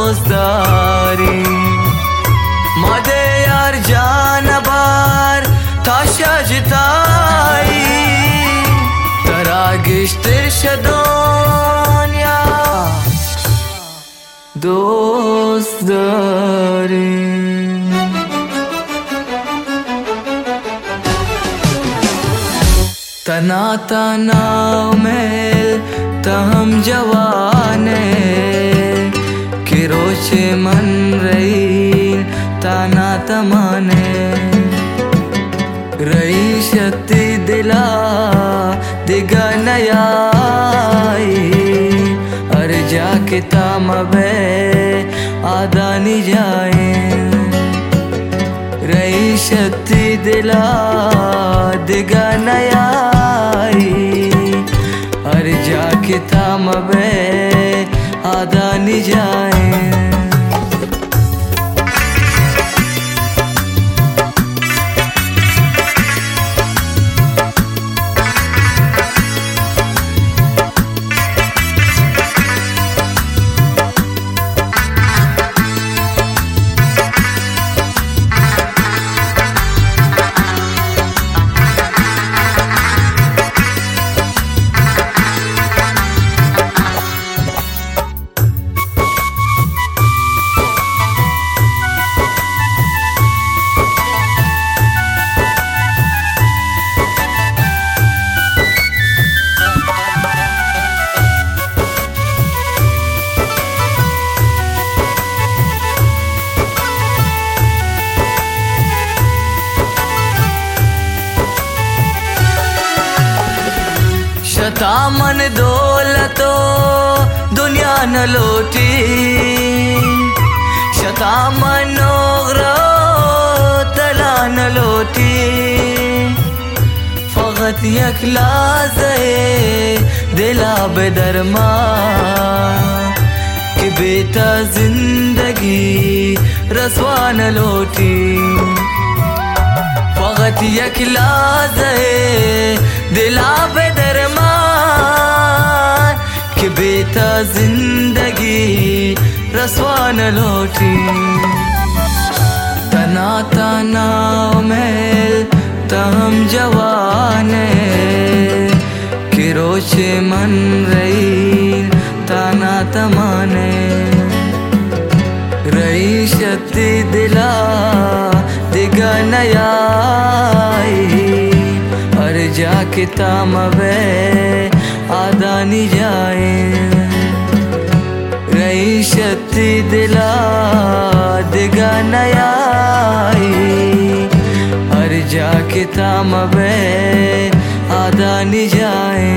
dostdari made yar janabar taşa jitay taragishtir shadon ya dostdari तना तना mail तहम जवाने कि रोचे मन रही तना तमाने रही शक्ति दिला दिगा नयाई अर जाके ताम बे आदानी जाए रही शक्ति दिला दिगा नयाई अर जाके थाम बे आदानी जाए शतामन दौलतो दुनिया न लोटी शतामन ओगरो तला न लोटी फकत यकलाज़े दिला बेदरमा कि बेटा जिंदगी रसवा न लोटी फकत यकलाज़े दिला बेदरमा कि बेटा जिंदगी रसवा न लौटी तना तना मेल तहम जवाने कि रोचे मन रही तना तमाने रही शक्ति दिला दिगा नयाई अर जाके ताम बे आदानी जाए रही शक्ति दिला दिगा नयाई अर जाके ताम बे आदानी जाए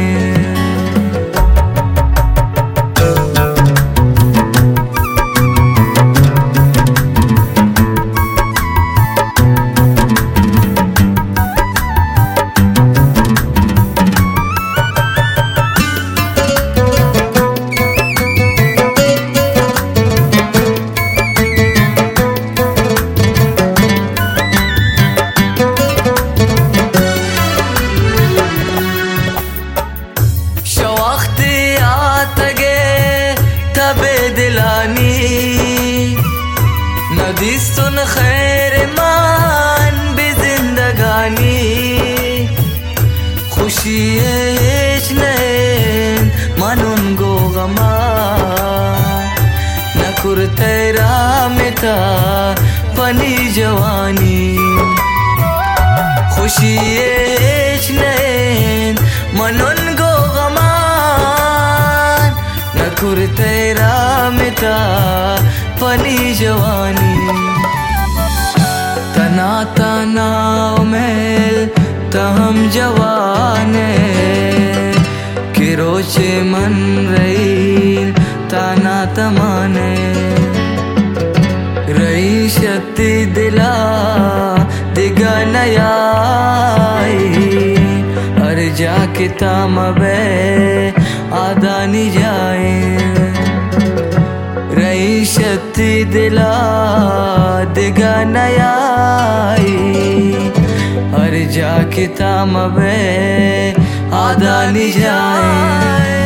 नदी सुन खैर मान भी जिंदगानी खुशी मनून गो गमा न कुर्तेरा मिता पनी जवानी खुशी मनून गो गमा न कुर्तेरा मिता पनी जवानी तना तना मेल तहम जवाने कि रोचे मन रही ताना तमाने रही शक्ति दिला दिगा नयाई अर जाके ताम बे आदानी जाए रही शक्ति दिला दिगा नयाई अर जाके ताम बे आदानी जाए।